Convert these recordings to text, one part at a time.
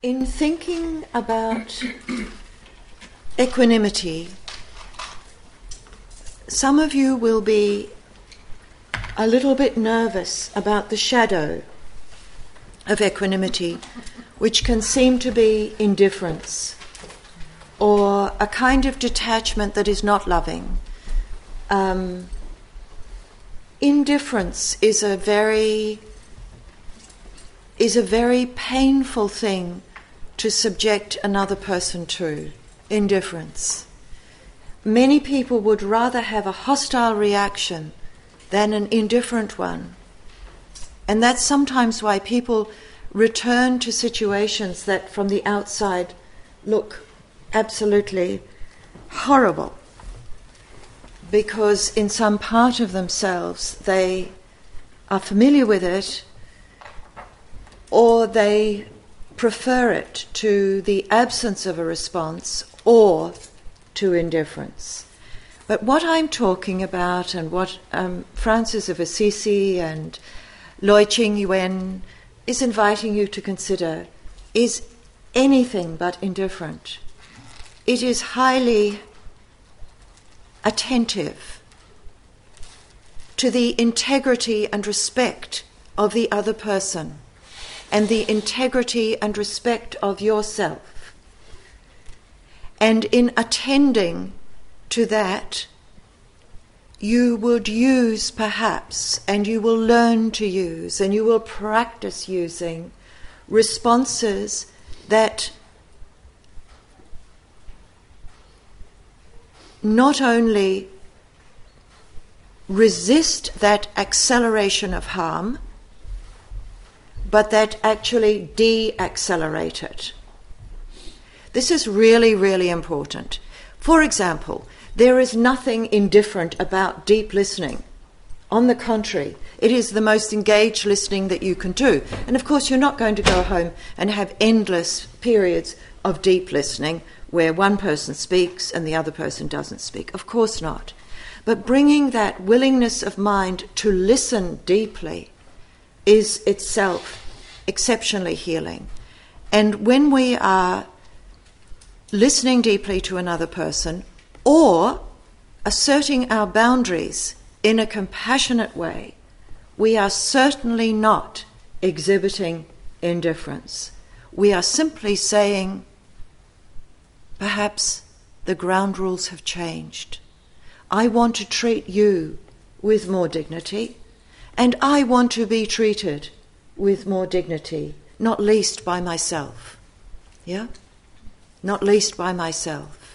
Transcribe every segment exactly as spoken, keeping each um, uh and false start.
In thinking about equanimity, some of you will be a little bit nervous about the shadow of equanimity, which can seem to be indifference or a kind of detachment that is not loving. Um, indifference is a very is a very painful thing to subject another person to. Indifference. Many people would rather have a hostile reaction than an indifferent one. And that's sometimes why people return to situations that from the outside look absolutely horrible, because in some part of themselves they are familiar with it, or they prefer it to the absence of a response or to indifference. But what I'm talking about, and what um, Francis of Assisi and Loi Ching Yuen is inviting you to consider, is anything but indifferent. It is highly attentive to the integrity and respect of the other person, and the integrity and respect of yourself. And in attending to that, you would use perhaps, and you will learn to use, and you will practice using responses that not only resist that acceleration of harm, but that actually de-accelerate it. This is really, really important. For example, there is nothing indifferent about deep listening. On the contrary, it is the most engaged listening that you can do. And of course, you're not going to go home and have endless periods of deep listening where one person speaks and the other person doesn't speak. Of course not. But bringing that willingness of mind to listen deeply is itself exceptionally healing. And when we are listening deeply to another person, or asserting our boundaries in a compassionate way, we are certainly not exhibiting indifference. We are simply saying, perhaps the ground rules have changed. I want to treat you with more dignity, and I want to be treated with more dignity, not least by myself. Yeah? Not least by myself.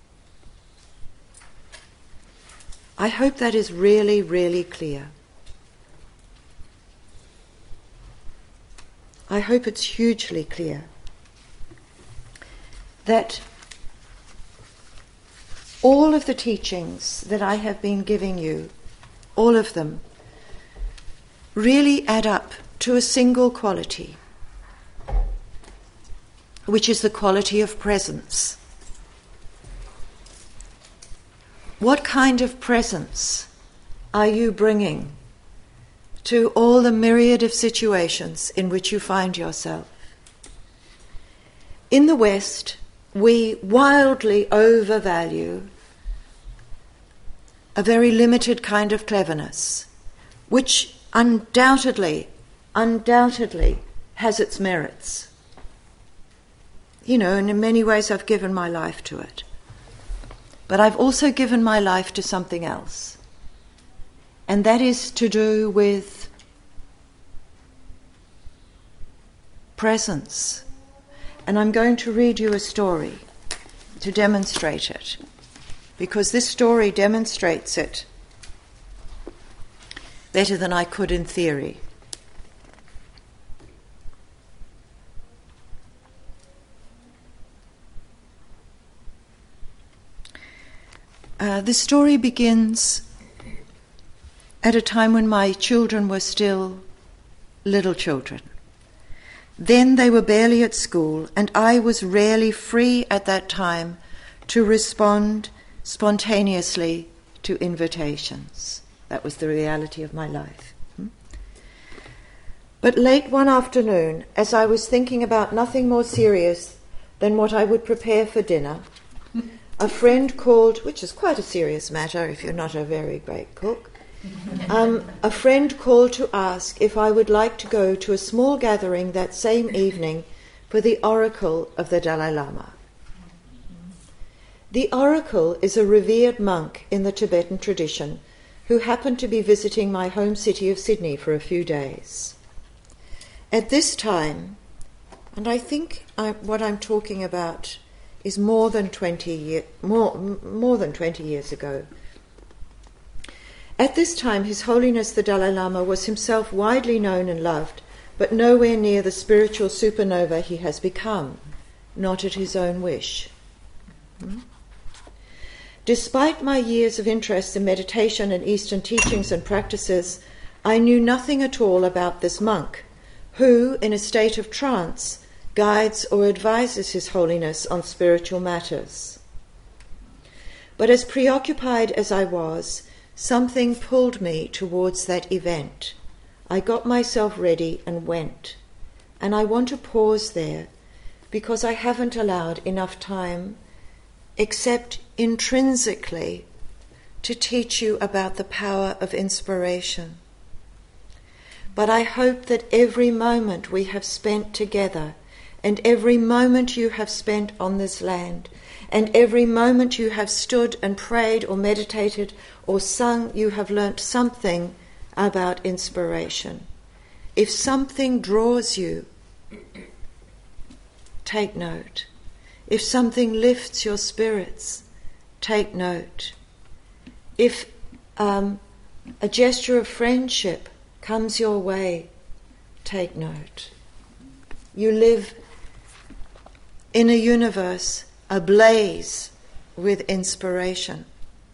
I hope that is really, really clear. I hope it's hugely clear that all of the teachings that I have been giving you, all of them, really add up to a single quality, which is the quality of presence. What kind of presence are you bringing to all the myriad of situations in which you find yourself? In the West, we wildly overvalue a very limited kind of cleverness, which undoubtedly, undoubtedly has its merits. You know, and in many ways I've given my life to it. But I've also given my life to something else. And that is to do with presence. And I'm going to read you a story to demonstrate it, because this story demonstrates it better than I could in theory. Uh, the story begins at a time when my children were still little children. Then they were barely at school, and I was rarely free at that time to respond spontaneously to invitations. That was the reality of my life. But late one afternoon, as I was thinking about nothing more serious than what I would prepare for dinner, a friend called, which is quite a serious matter if you're not a very great cook, um, a friend called to ask if I would like to go to a small gathering that same evening for the oracle of the Dalai Lama. The oracle is a revered monk in the Tibetan tradition who happened to be visiting my home city of Sydney for a few days. At this time, and I think I, what I'm talking about is more than twenty year, more, more than twenty years ago. At this time, His Holiness the Dalai Lama was himself widely known and loved, but nowhere near the spiritual supernova he has become, not at his own wish. Hmm? Despite my years of interest in meditation and Eastern teachings and practices, I knew nothing at all about this monk, who, in a state of trance, guides or advises His Holiness on spiritual matters. But as preoccupied as I was, something pulled me towards that event. I got myself ready and went. And I want to pause there because I haven't allowed enough time, except intrinsically, to teach you about the power of inspiration. But I hope that every moment we have spent together, and every moment you have spent on this land, and every moment you have stood and prayed or meditated or sung, you have learnt something about inspiration. If something draws you, take note. If something lifts your spirits, take note. If um, a gesture of friendship comes your way, take note. You live in a universe ablaze with inspiration.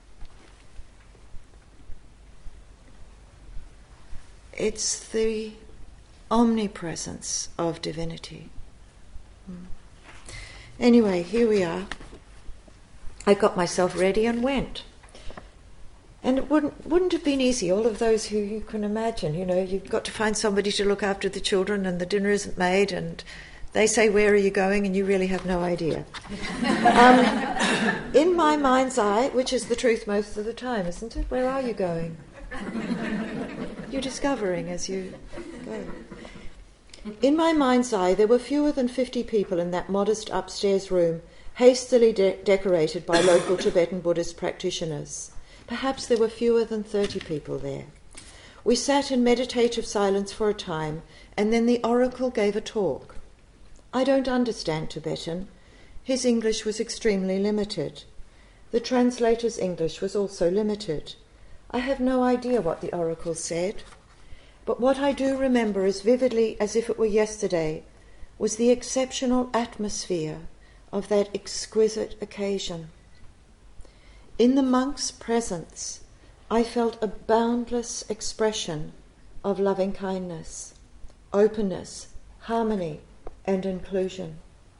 It's the omnipresence of divinity. Hmm. Anyway, here we are. I got myself ready and went. And it wouldn't wouldn't have been easy. All of those who you can imagine, you know, you've got to find somebody to look after the children and the dinner isn't made and they say, where are you going? And you really have no idea. um, in my mind's eye, which is the truth most of the time, isn't it? Where are you going? You're discovering as you go. In my mind's eye, there were fewer than fifty people in that modest upstairs room, hastily de- decorated by local Tibetan Buddhist practitioners. Perhaps there were fewer than thirty people there. We sat in meditative silence for a time, and then the oracle gave a talk. I don't understand Tibetan. His English was extremely limited. The translator's English was also limited. I have no idea what the oracle said, but what I do remember as vividly as if it were yesterday was the exceptional atmosphere of that exquisite occasion. In the monk's presence, I felt a boundless expression of loving kindness, openness, harmony, and inclusion.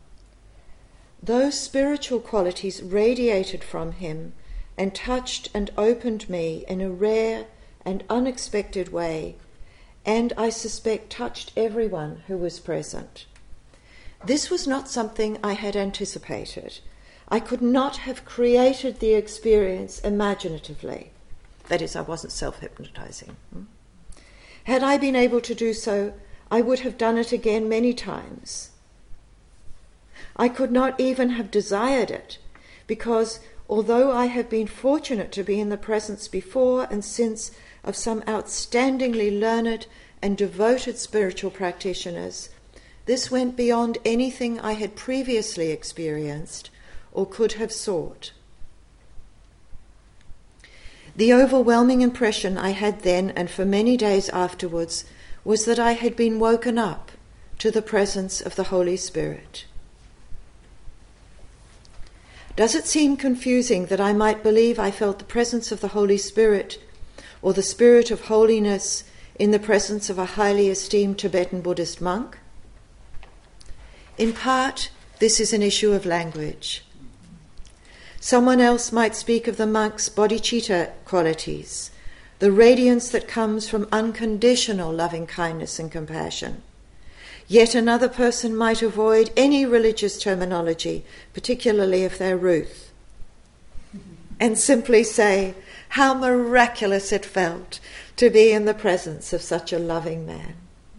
Those spiritual qualities radiated from him and touched and opened me in a rare and unexpected way, and I suspect touched everyone who was present. This was not something I had anticipated. I could not have created the experience imaginatively. That is, I wasn't self-hypnotizing. Had I been able to do so, I would have done it again many times. I could not even have desired it, because although I have been fortunate to be in the presence before and since of some outstandingly learned and devoted spiritual practitioners, this went beyond anything I had previously experienced or could have sought. The overwhelming impression I had then and for many days afterwards was that I had been woken up to the presence of the Holy Spirit. Does it seem confusing that I might believe I felt the presence of the Holy Spirit or the Spirit of holiness in the presence of a highly esteemed Tibetan Buddhist monk? In part, this is an issue of language. Someone else might speak of the monk's bodhicitta qualities, the radiance that comes from unconditional loving kindness and compassion. Yet another person might avoid any religious terminology, particularly if they're Ruth, and simply say how miraculous it felt to be in the presence of such a loving man.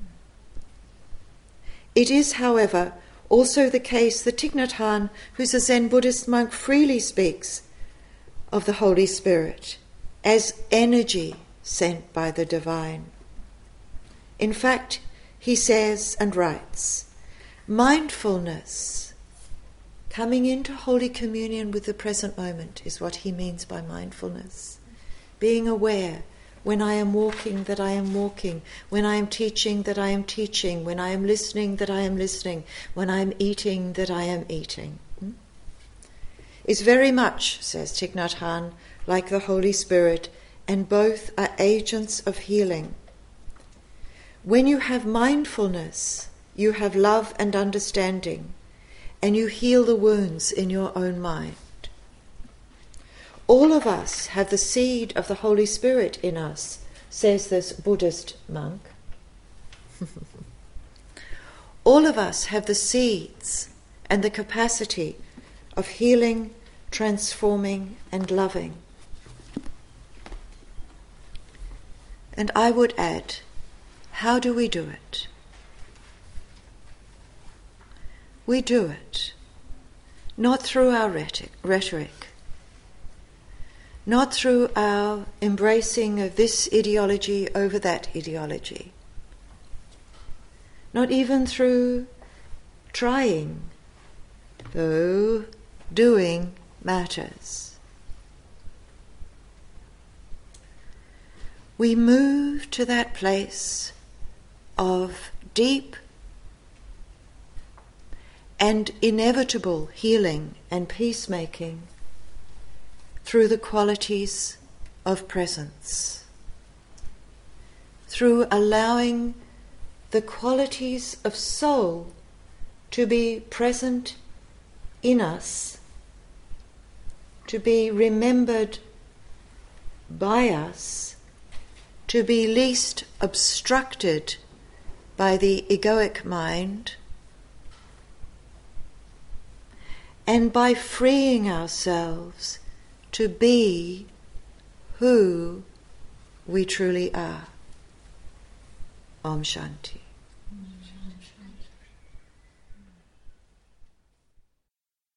It is, however, also the case that Thich Nhat Hanh, who's a Zen Buddhist monk, freely speaks of the Holy Spirit as energy sent by the divine. In fact, he says and writes, mindfulness, coming into Holy Communion with the present moment, is what he means by mindfulness. Being aware when I am walking that I am walking, when I am teaching that I am teaching, when I am listening that I am listening, when I am eating that I am eating. Hmm? Is very much, says Thich Nhat Hanh, like the Holy Spirit, and both are agents of healing. When you have mindfulness, you have love and understanding, and you heal the wounds in your own mind. All of us have the seed of the Holy Spirit in us, says this Buddhist monk. All of us have the seeds and the capacity of healing, transforming, and loving. And I would add, how do we do it? We do it not through our rhetoric, not through our embracing of this ideology over that ideology, not even through trying, though doing matters. We move to that place of deep and inevitable healing and peacemaking through the qualities of presence, through allowing the qualities of soul to be present in us, to be remembered by us, to be least obstructed by the egoic mind, and by freeing ourselves to be who we truly are. Om Shanti.